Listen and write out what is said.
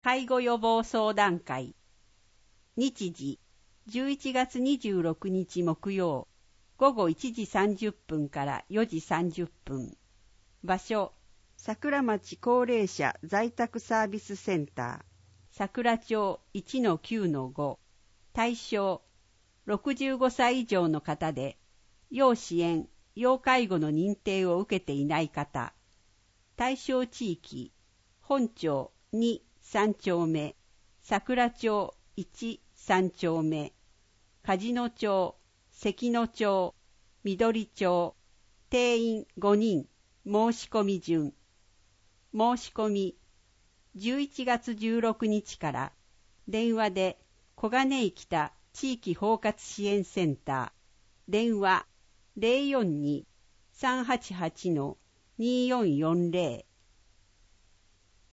介護予防相談会。日時、11月26日木曜、午後1時30分から4時30分。場所、桜町高齢者在宅サービスセンター、桜町 1-9-5。対象、65歳以上の方で、要支援、要介護の認定を受けていない方。対象地域、本町2、3丁目、桜町1、3丁目、梶野町、関野町、緑町、定員5人、申し込み順。申し込み、11月16日から、電話で小金井北地域包括支援センター、電話 042-388-2440